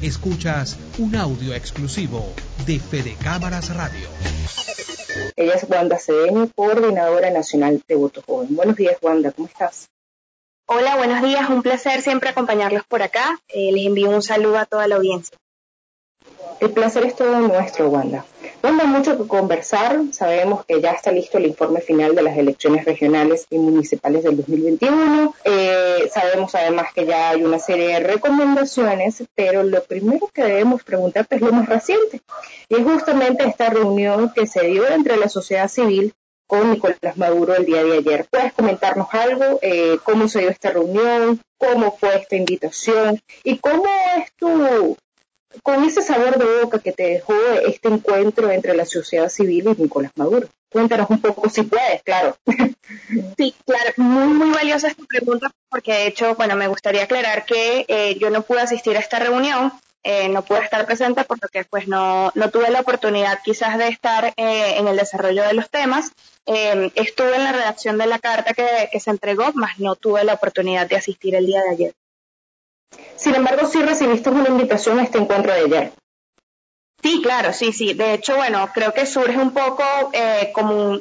Escuchas un audio exclusivo de Fede Cámaras Radio. Ella es Wanda Cedeño, coordinadora nacional de Voto Joven. Buenos días, Wanda, ¿cómo estás? Hola, buenos días, un placer siempre acompañarlos por acá. Les envío un saludo a toda la audiencia. El placer es todo nuestro, Wanda. Wanda, mucho que conversar. Sabemos que ya está listo el informe final de las elecciones regionales y municipales del 2021. Sabemos además que ya hay una serie de recomendaciones, pero lo primero que debemos preguntarte es lo más reciente. Y es justamente esta reunión que se dio entre la sociedad civil con Nicolás Maduro el día de ayer. ¿Puedes comentarnos algo? ¿Cómo se dio esta reunión? ¿Cómo fue esta invitación? ¿Y cómo es con ese sabor de boca que te dejó este encuentro entre la sociedad civil y Nicolás Maduro? Cuéntanos un poco, si puedes, claro. Sí, claro, muy valiosa esta pregunta porque de hecho, me gustaría aclarar que yo no pude asistir a esta reunión, no pude estar presente porque pues no tuve la oportunidad quizás de estar en el desarrollo de los temas. Estuve en la redacción de la carta que se entregó, mas no tuve la oportunidad de asistir el día de ayer. Sin embargo, sí recibiste una invitación a este encuentro de ayer. Sí, claro, sí. De hecho, creo que surge un poco como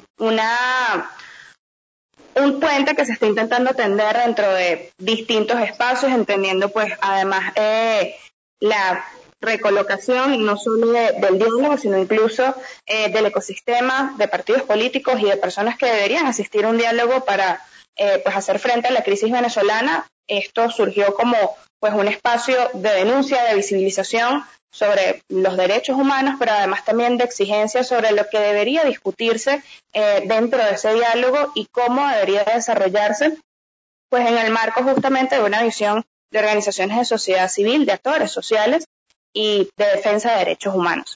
un puente que se está intentando tender dentro de distintos espacios, entendiendo pues además la recolocación no solo del diálogo, sino incluso del ecosistema de partidos políticos y de personas que deberían asistir a un diálogo para pues hacer frente a la crisis venezolana. Esto surgió como pues un espacio de denuncia, de visibilización sobre los derechos humanos, pero además también de exigencia sobre lo que debería discutirse dentro de ese diálogo y cómo debería desarrollarse, pues en el marco justamente de una visión de organizaciones de sociedad civil, de actores sociales y de defensa de derechos humanos.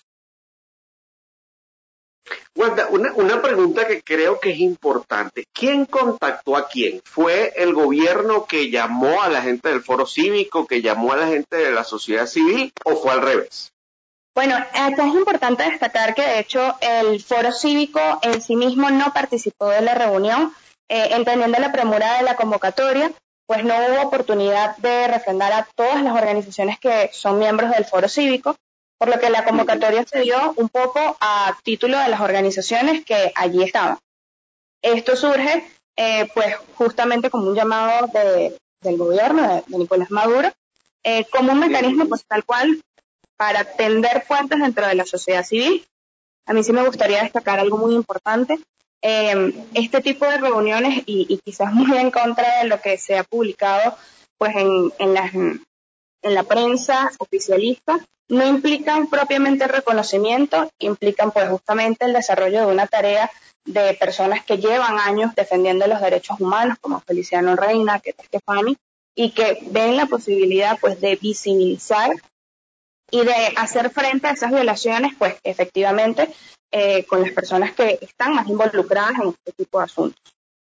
Wanda, una pregunta que creo que es importante. ¿Quién contactó a quién? ¿Fue el gobierno que llamó a la gente del Foro Cívico, que llamó a la gente de la sociedad civil, o fue al revés? Bueno, acá es importante destacar que de hecho el Foro Cívico en sí mismo no participó de la reunión, entendiendo la premura de la convocatoria, pues no hubo oportunidad de refrendar a todas las organizaciones que son miembros del Foro Cívico, por lo que la convocatoria se dio un poco a título de las organizaciones que allí estaban. Esto surge pues justamente como un llamado del gobierno de Nicolás Maduro, como un mecanismo pues tal cual para tender puentes dentro de la sociedad civil. A mí sí me gustaría destacar algo muy importante. Este tipo de reuniones, y quizás muy en contra de lo que se ha publicado pues en la prensa oficialista, no implican propiamente el reconocimiento, implican pues justamente el desarrollo de una tarea de personas que llevan años defendiendo los derechos humanos, como Feliciano Reina, Keta Stefani, y que ven la posibilidad pues de visibilizar y de hacer frente a esas violaciones, pues efectivamente con las personas que están más involucradas en este tipo de asuntos.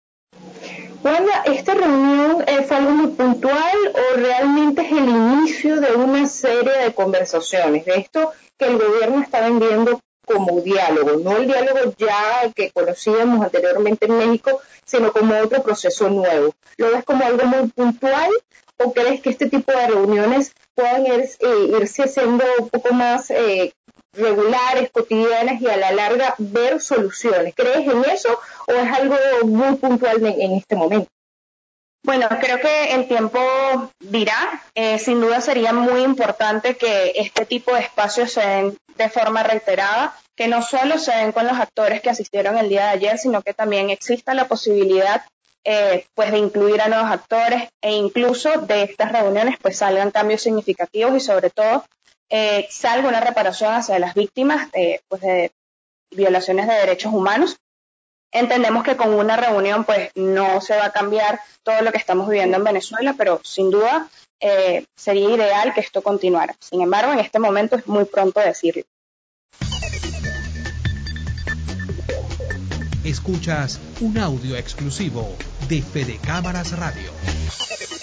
Wanda, ¿esta reunión fue algo muy puntual o realmente es el inicio de una serie de conversaciones? De esto que el gobierno está vendiendo como diálogo, no el diálogo ya que conocíamos anteriormente en México, sino como otro proceso nuevo. ¿Lo ves como algo muy puntual o crees que este tipo de reuniones puedan irse haciendo un poco más regulares, cotidianas y a la larga ver soluciones? ¿Crees en eso o es algo muy puntual en este momento? Bueno, creo que el tiempo dirá. Sin duda sería muy importante que este tipo de espacios se den de forma reiterada, que no solo se den con los actores que asistieron el día de ayer, sino que también exista la posibilidad pues de incluir a nuevos actores e incluso de estas reuniones pues salgan cambios significativos y sobre todo salga una reparación hacia las víctimas pues de violaciones de derechos humanos. Entendemos que con una reunión pues no se va a cambiar todo lo que estamos viviendo en Venezuela, pero sin duda sería ideal que esto continuara. Sin embargo, en este momento es muy pronto decirlo. Escuchas un audio exclusivo de Fede Cámaras Radio.